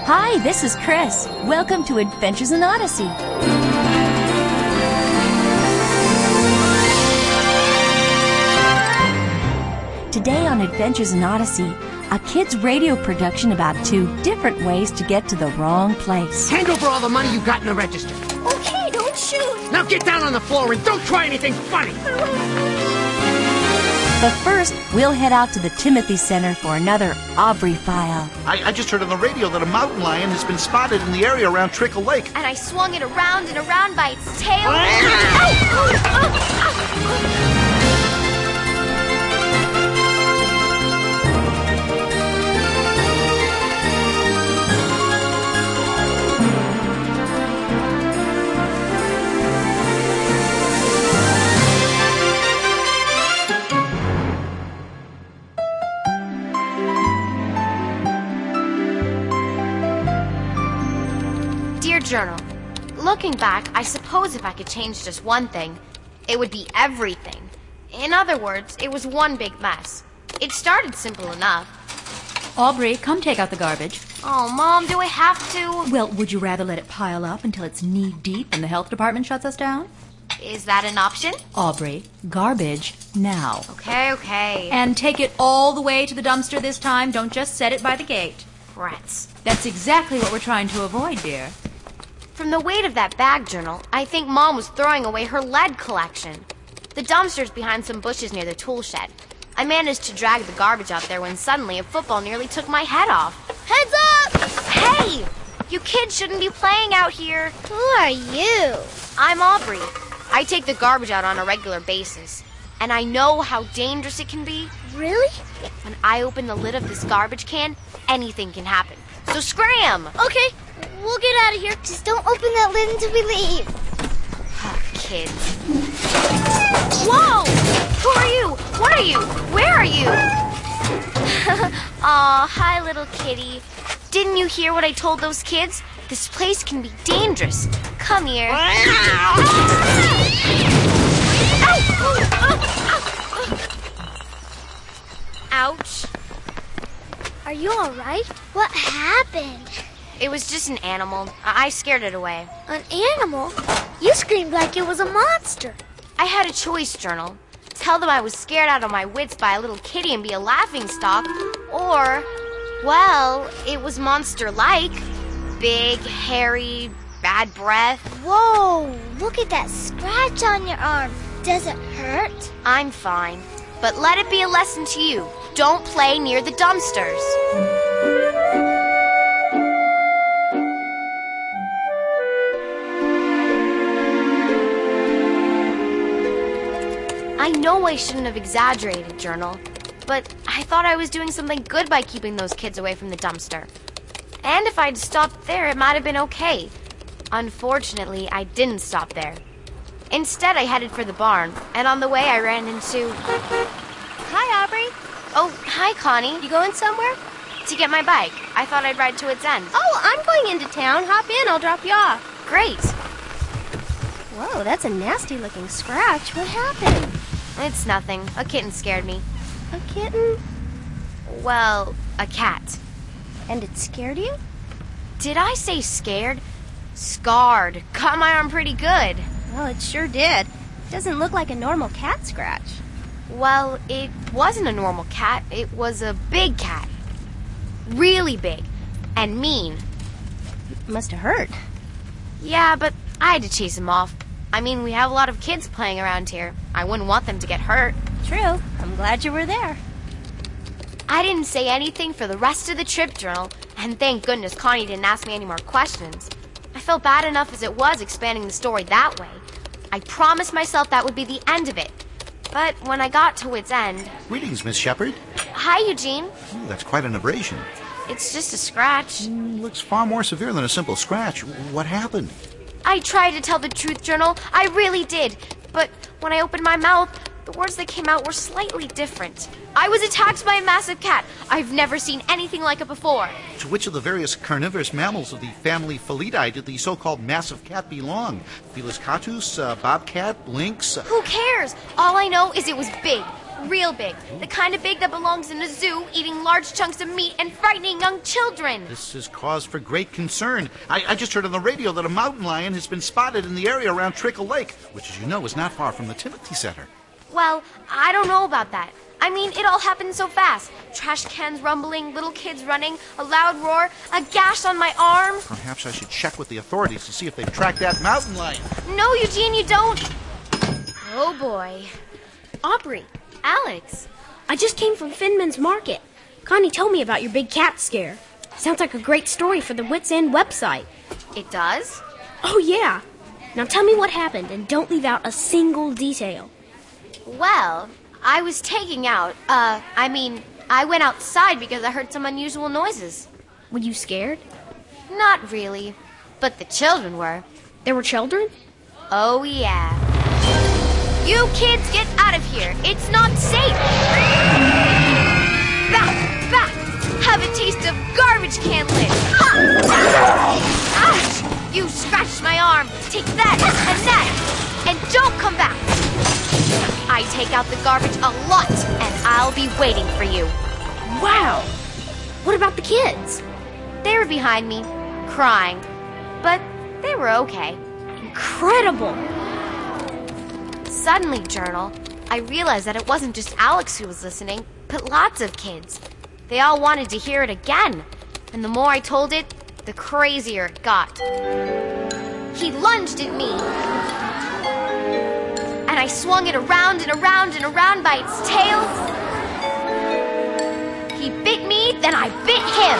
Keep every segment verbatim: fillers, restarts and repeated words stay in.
Hi, this is Chris. Welcome to Adventures in Odyssey. Today on Adventures in Odyssey, a kid's radio production about two different ways to get to the wrong place. Hand over all the money you got in the register. Okay, don't shoot. Now get down on the floor and don't try anything funny. But first, we'll head out to the Timothy Center for another Aubrey file. I, I just heard on the radio that a mountain lion has been spotted in the area around Trickle Lake. And I swung it around and around by its tail. Dear Journal, looking back, I suppose if I could change just one thing, it would be everything. In other words, it was one big mess. It started simple enough. Aubrey, come take out the garbage. Oh, Mom, do I have to? Well, would you rather let it pile up until it's knee-deep and the health department shuts us down? Is that an option? Aubrey, garbage now. Okay, okay. And take it all the way to the dumpster this time. Don't just set it by the gate. Rats. That's exactly what we're trying to avoid, dear. From the weight of that bag, Journal, I think Mom was throwing away her lead collection. The dumpster's behind some bushes near the tool shed. I managed to drag the garbage out there when suddenly a football nearly took my head off. Heads up! Hey! You kids shouldn't be playing out here. Who are you? I'm Aubrey. I take the garbage out on a regular basis. And I know how dangerous it can be. Really? When I open the lid of this garbage can, anything can happen. So scram! Okay, we'll get out of here. Just don't open that lid until we leave. Oh, kids. Whoa! Who are you? What are you? Where are you? Aw, hi, little kitty. Didn't you hear what I told those kids? This place can be dangerous. Come here. Ouch. Are you all right? What happened? It was just an animal. I I scared it away. An animal? You screamed like it was a monster. I had a choice, Journal. Tell them I was scared out of my wits by a little kitty and be a laughingstock, or, well, it was monster-like. Big, hairy, bad breath. Whoa, look at that scratch on your arm. Does it hurt? I'm fine. But let it be a lesson to you. Don't play near the dumpsters. I know I shouldn't have exaggerated, Journal, but I thought I was doing something good by keeping those kids away from the dumpster. And if I'd stopped there, it might have been okay. Unfortunately, I didn't stop there. Instead, I headed for the barn, and on the way I ran into... Hi, Aubrey. Oh, hi, Connie. You going somewhere? To get my bike. I thought I'd ride to its end. Oh, I'm going into town. Hop in, I'll drop you off. Great. Whoa, that's a nasty-looking scratch. What happened? It's nothing. A kitten scared me. A kitten? Well, a cat. And it scared you? Did I say scared? Scarred. Cut my arm pretty good. Well, it sure did. Doesn't look like a normal cat scratch. Well, it wasn't a normal cat. It was a big cat. Really big. And mean. Must have hurt. Yeah, but I had to chase him off. I mean, we have a lot of kids playing around here. I wouldn't want them to get hurt. True. I'm glad you were there. I didn't say anything for the rest of the trip, Journal, and thank goodness Connie didn't ask me any more questions. I felt bad enough as it was expanding the story that way. I promised myself that would be the end of it. But when I got to its end... Greetings, Miss Shepard. Hi, Eugene. Ooh, that's quite an abrasion. It's just a scratch. Mm, looks far more severe than a simple scratch. What happened? I tried to tell the truth, Journal. I really did. But when I opened my mouth, the words that came out were slightly different. I was attacked by a massive cat. I've never seen anything like it before. To which of the various carnivorous mammals of the family Felidae did the so-called massive cat belong? Felis catus, uh, bobcat, lynx? Uh... Who cares? All I know is it was big. Real big. The kind of big that belongs in a zoo, eating large chunks of meat and frightening young children. This is cause for great concern. I, I just heard on the radio that a mountain lion has been spotted in the area around Trickle Lake, which, as you know, is not far from the Timothy Center. Well, I don't know about that. I mean, it all happened so fast. Trash cans rumbling, little kids running, a loud roar, a gash on my arm. Perhaps I should check with the authorities to see if they've tracked that mountain lion. No, Eugene, you don't. Oh, boy. Aubrey. Alex. I just came from Finman's Market. Connie told me about your big cat scare. Sounds like a great story for the Wits End website. It does? Oh, yeah. Now tell me what happened and don't leave out a single detail. Well, I was taking out, uh, I mean, I went outside because I heard some unusual noises. Were you scared? Not really, but the children were. There were children? Oh, yeah. You kids get out of here. It's not safe. Back, back. Have a taste of garbage can lid. Ha! Ouch! You scratched my arm. Take that and that. And don't come back. I take out the garbage a lot, and I'll be waiting for you. Wow! What about the kids? They were behind me, crying. But they were okay. Incredible! Suddenly, Journal, I realized that it wasn't just Alex who was listening, but lots of kids. They all wanted to hear it again. And the more I told it, the crazier it got. He lunged at me. And I swung it around and around and around by its tail. He bit me, then I bit him.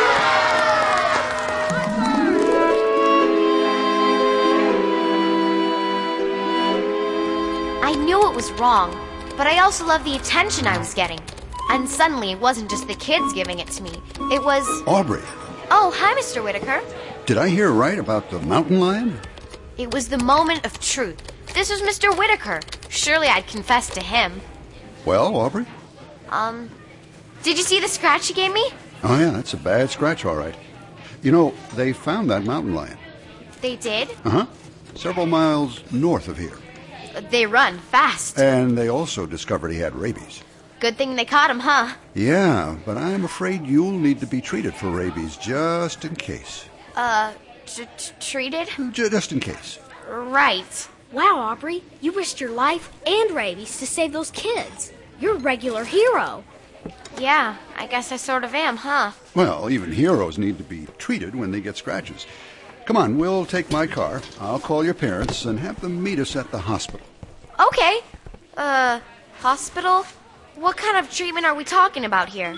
I knew it was wrong, but I also loved the attention I was getting. And suddenly it wasn't just the kids giving it to me. It was... Aubrey. Oh, hi, Mister Whitaker. Did I hear right about the mountain lion? It was the moment of truth. This was Mister Whitaker. Surely I'd confess to him. Well, Aubrey? Um, did you see the scratch he gave me? Oh, yeah, that's a bad scratch, all right. You know, they found that mountain lion. They did? Uh-huh. Several miles north of here. They run fast. And they also discovered he had rabies. Good thing they caught him, huh? Yeah, but I'm afraid you'll need to be treated for rabies just in case. Uh, t- t- treated? J- just in case. Right. Wow, Aubrey, you risked your life and rabies to save those kids. You're a regular hero. Yeah, I guess I sort of am, huh? Well, even heroes need to be treated when they get scratches. Come on, we'll take my car. I'll call your parents and have them meet us at the hospital. Okay. Uh, hospital? What kind of treatment are we talking about here?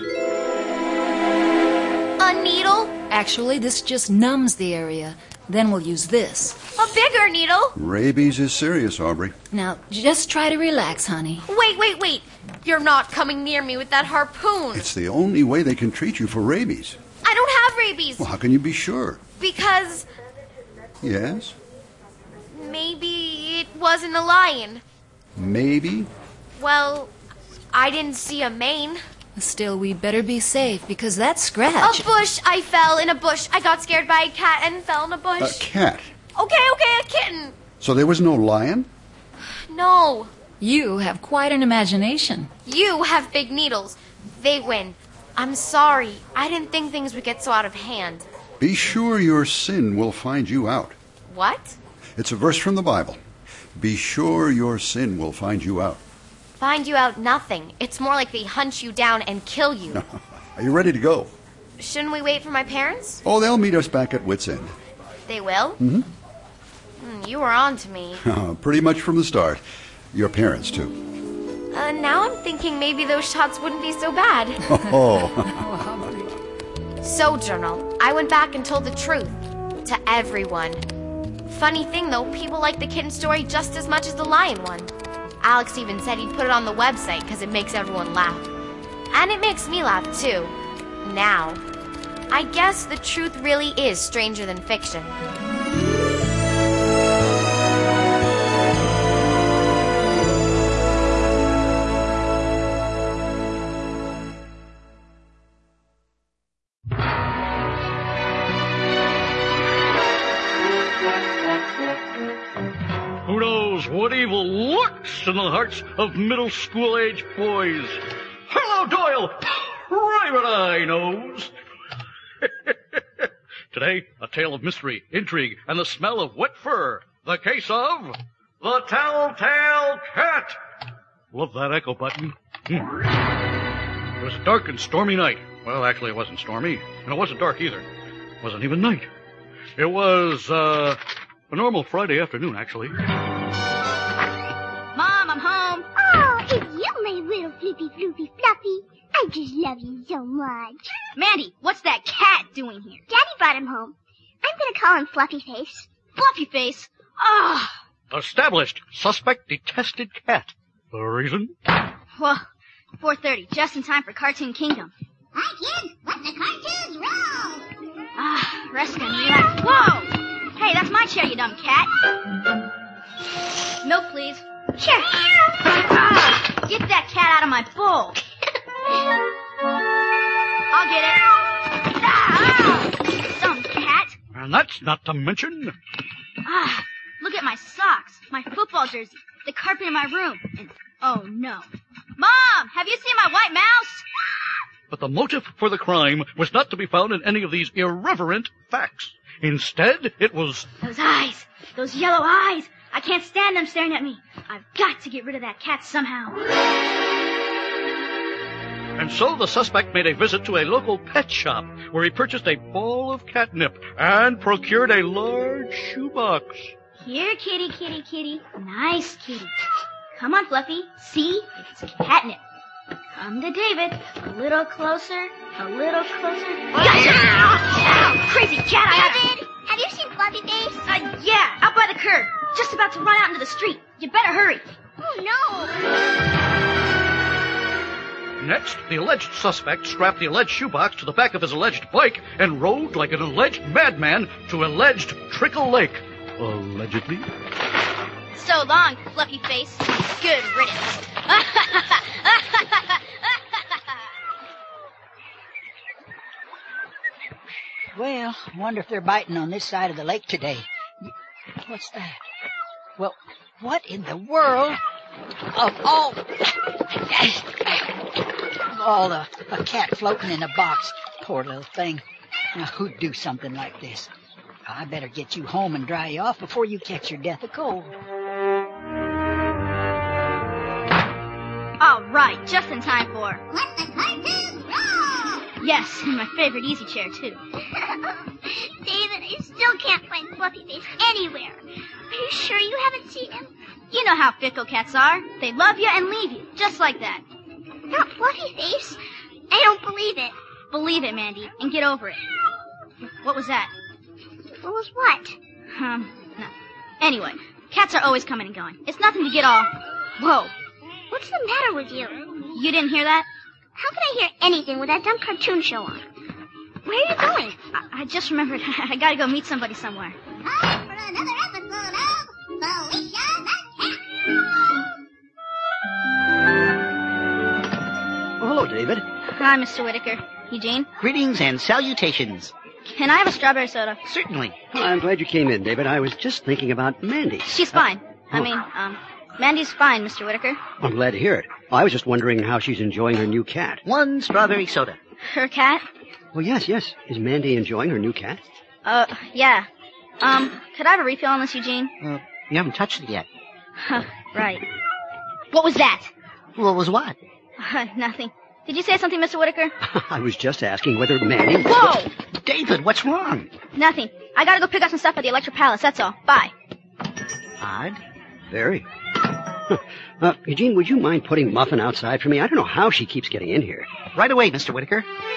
A needle? Actually, this just numbs the area. Then we'll use this. A bigger needle? Rabies is serious, Aubrey. Now, just try to relax, honey. Wait, wait, wait. You're not coming near me with that harpoon. It's the only way they can treat you for rabies. I don't have rabies. Well, how can you be sure? Because Yes? maybe it wasn't a lion. Maybe? Well, I didn't see a mane. Still, we better be safe, because that scratch... A bush. I fell in a bush. I got scared by a cat and fell in a A bush. cat. Okay, okay, a kitten. So there was no lion? No. You have quite an imagination. You have big needles. They win. I'm sorry. I didn't think things would get so out of hand. Be sure your sin will find you out. What? It's a verse from the Bible. Be sure your sin will find you out. Find you out nothing. It's more like they hunt you down and kill you. Are you ready to go? Shouldn't we wait for my parents? Oh, they'll meet us back at Wits End. They will? Mm-hmm. Mm, you were on to me. Pretty much from the start. Your parents, too. Uh, now I'm thinking maybe those shots wouldn't be so bad. Oh. So, Journal, I went back and told the truth. To everyone. Funny thing, though, people like the kitten story just as much as the lion one. Alex even said he'd put it on the website because it makes everyone laugh. And it makes me laugh, too. Now. I guess the truth really is stranger than fiction. what evil lurks in the hearts of middle school-age boys. Hello, Doyle! Private Eye knows. Today, a tale of mystery, intrigue, and the smell of wet fur. The case of the Telltale Cat. Love that echo button. Hmm. It was a dark and stormy night. Well, actually, it wasn't stormy, and it wasn't dark either. It wasn't even night. It was, uh, a normal Friday afternoon, actually. Mom, I'm home. Oh, it's you, my little flippy floopy fluffy. I just love you so much. Mandy, what's that cat doing here? Daddy brought him home. I'm gonna call him Fluffy Face. Fluffy Face? Ah! Oh. Established. Suspect detested cat. The reason? Well, four thirty, just in time for Cartoon Kingdom. Hi, kids. Let the cartoons roll. Ah, rest and relax. Whoa! Hey, that's my chair, you dumb cat. Milk, please. Sure. Ah, get that cat out of my bowl. I'll get it. Ah, ah, dumb cat. And that's not to mention... Ah, look at my socks, my football jersey, the carpet in my room, and oh no. Mom, have you seen my white mouse? But the motive for the crime was not to be found in any of these irreverent facts. Instead, it was... Those eyes, those yellow eyes. I can't stand them staring at me. I've got to get rid of that cat somehow. And so the suspect made a visit to a local pet shop where he purchased a ball of catnip and procured a large shoebox. Here, kitty, kitty, kitty. Nice kitty. Come on, Fluffy. See? It's catnip. Come to David. A little closer. A little closer. Gotcha! Ow! Crazy cat! I David, have you seen Fluffy Face? Uh, yeah, out by the curb. Just about to run out into the street. You better hurry. Oh, no. Next, the alleged suspect strapped the alleged shoebox to the back of his alleged bike and rode like an alleged madman to alleged Trickle Lake. Allegedly. So long, Fluffy Face. Good riddance. Well, I wonder if they're biting on this side of the lake today. What's that? Well, what in the world of all... all the, a cat floating in a box. Poor little thing. Now, who'd do something like this? I better get you home and dry you off before you catch your death of cold. All right, just in time for... Let the cartoons roll. Yes, and my favorite easy chair, too. David, I still can't find Fluffy Face anywhere. Are you sure you haven't seen him? You know how fickle cats are. They love you and leave you, just like that. Not Fluffy Face. I don't believe it. Believe it, Mandy, and get over it. What was that? What was what? Um, no. Anyway, cats are always coming and going. It's nothing to get all... Whoa. What's the matter with you? You didn't hear that? How could I hear anything with that dumb cartoon show on? Where are you going? I, I just remembered I gotta go meet somebody somewhere. Time for another episode of Felicia the Cat. Oh, hello, David. Hi, Mister Whitaker. Eugene? Greetings and salutations. Can I have a strawberry soda? Certainly. Oh, I'm glad you came in, David. I was just thinking about Mandy. She's fine. Uh, I oh. mean, um, Mandy's fine, Mister Whitaker. I'm glad to hear it. I was just wondering how she's enjoying her new cat. One strawberry soda. Her cat? Well, yes, yes. Is Mandy enjoying her new cat? Uh, yeah. Um, could I have a refill on this, Eugene? Uh, you haven't touched it yet. Huh, right. What was that? What was what? Uh, nothing. Did you say something, Mister Whitaker? I was just asking whether Mandy... Whoa! David, what's wrong? Nothing. I gotta go pick up some stuff at the Electric Palace, that's all. Bye. Odd. Very. Uh, Eugene, would you mind putting Muffin outside for me? I don't know how she keeps getting in here. Right away, Mister Whitaker.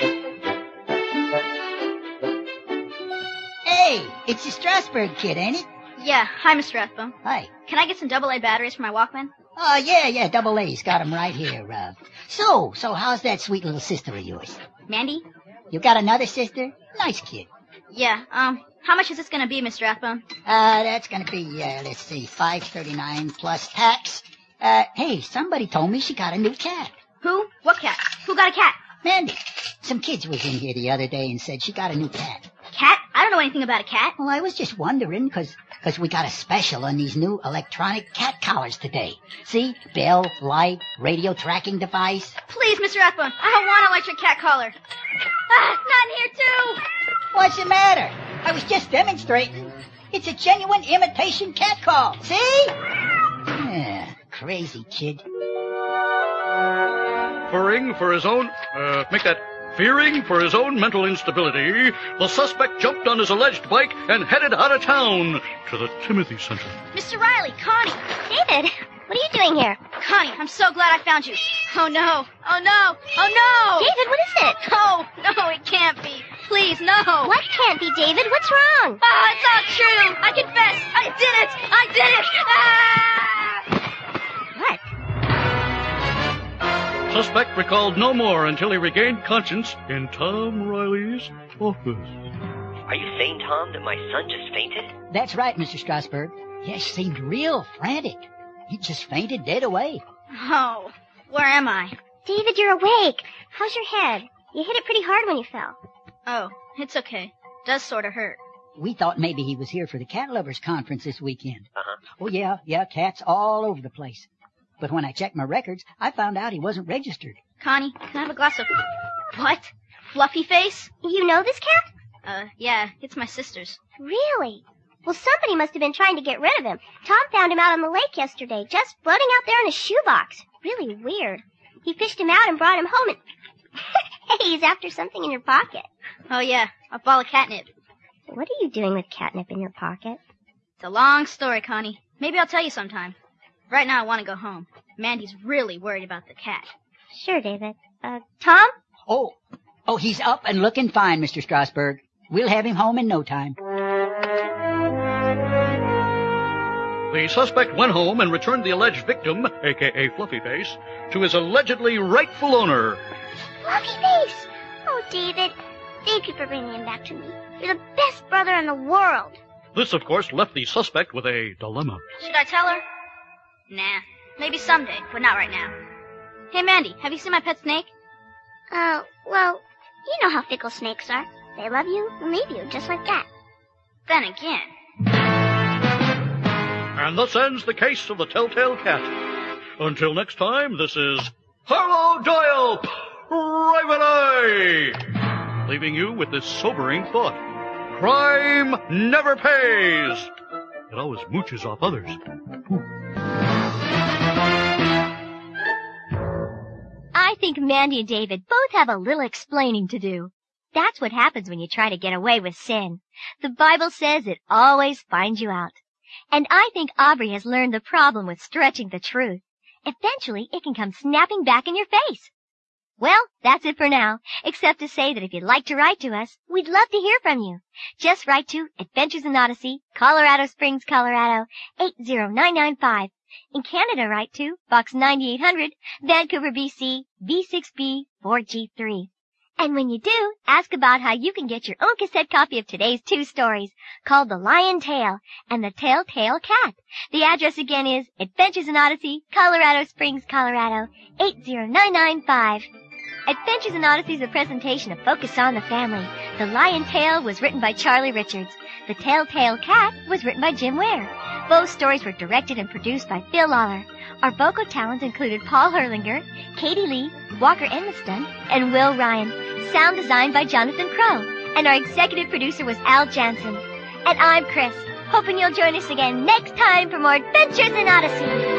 Hey, it's the Strasburg kid, ain't it? Yeah. Hi, Mister Rathbone. Hi. Can I get some double A batteries for my Walkman? Oh, yeah, yeah, double A's. Got 'em right here. Uh, so, so how's that sweet little sister of yours? Mandy? You got another sister? Nice kid. Yeah, um, how much is this gonna be, Mister Rathbone? Uh, that's gonna be, uh, let's see, five thirty-nine plus tax. Uh, hey, somebody told me she got a new cat. Who? What cat? Who got a cat? Mandy. Some kids was in here the other day and said she got a new cat. Cat? I don't know anything about a cat. Well, I was just wondering, 'cause, Because we got a special on these new electronic cat collars today. See? Bell, light, radio tracking device. Please, Mister Rathbone, I don't want an electric cat collar. Ah, not in here, too. What's the matter? I was just demonstrating. It's a genuine imitation cat call. See? Yeah, crazy kid. Fearing for his own, uh, make that, fearing for his own mental instability, the suspect jumped on his alleged bike and headed out of town to the Timothy Center. Mister Riley, Connie. David, what are you doing here? Connie, I'm so glad I found you. Oh, no. Oh, no. Oh, no. David, what is it? Oh, no, it can't be. Please, no. What can't be, David? What's wrong? Ah, it's not true. I confess. I did it. I did it. Ah! What? Suspect recalled no more until he regained conscience in Tom Riley's office. Are you saying, Tom, that my son just fainted? That's right, Mister Strasburg. He seemed real frantic. He just fainted dead away. Oh, where am I? David, you're awake. How's your head? You hit it pretty hard when you fell. Oh, it's okay. Does sort of hurt. We thought maybe he was here for the cat lovers conference this weekend. Uh-huh. Oh, yeah, yeah, cats all over the place. But when I checked my records, I found out he wasn't registered. Connie, can I have a glass of... What? Fluffy Face? You know this cat? Uh, yeah, it's my sister's. Really? Well, somebody must have been trying to get rid of him. Tom found him out on the lake yesterday, just floating out there in a shoebox. Really weird. He fished him out and brought him home and... Hey, he's after something in your pocket. Oh, yeah, a ball of catnip. What are you doing with catnip in your pocket? It's a long story, Connie. Maybe I'll tell you sometime. Right now I want to go home. Mandy's really worried about the cat. Sure, David. Uh, Tom? Oh, oh, he's up and looking fine, Mister Strasburg. We'll have him home in no time. The suspect went home and returned the alleged victim, a k a. Fluffy Face, to his allegedly rightful owner. Fluffy Face! Oh, David, thank you for bringing him back to me. You're the best brother in the world. This, of course, left the suspect with a dilemma. Should I tell her? Nah, maybe someday, but not right now. Hey, Mandy, have you seen my pet snake? Uh, well, you know how fickle snakes are. They love you and leave you, just like that. Then again. And thus ends the case of the Telltale Cat. Until next time, this is Harlow Doyle, Private Eye, leaving you with this sobering thought. Crime never pays. It always mooches off others. I think Mandy and David both have a little explaining to do. That's what happens when you try to get away with sin. The Bible says it always finds you out. And I think Aubrey has learned the problem with stretching the truth. Eventually, it can come snapping back in your face. Well, that's it for now, except to say that if you'd like to write to us, we'd love to hear from you. Just write to Adventures in Odyssey, Colorado Springs, Colorado, eight zero nine nine five. In Canada, write to Box ninety-eight hundred, Vancouver, B C, V six B four G three. And when you do, ask about how you can get your own cassette copy of today's two stories, called The Lion Tale and The Telltale Cat. The address again is Adventures in Odyssey, Colorado Springs, Colorado, eight zero nine nine five. Adventures in Odyssey is a presentation of Focus on the Family. The Lion Tale was written by Charlie Richards. The Telltale Cat was written by Jim Ware. Both stories were directed and produced by Phil Lawler. Our vocal talents included Paul Herlinger, Katie Lee, Walker Enniston, and Will Ryan. Sound designed by Jonathan Crow. And our executive producer was Al Jansen. And I'm Chris, hoping you'll join us again next time for more Adventures in Odyssey.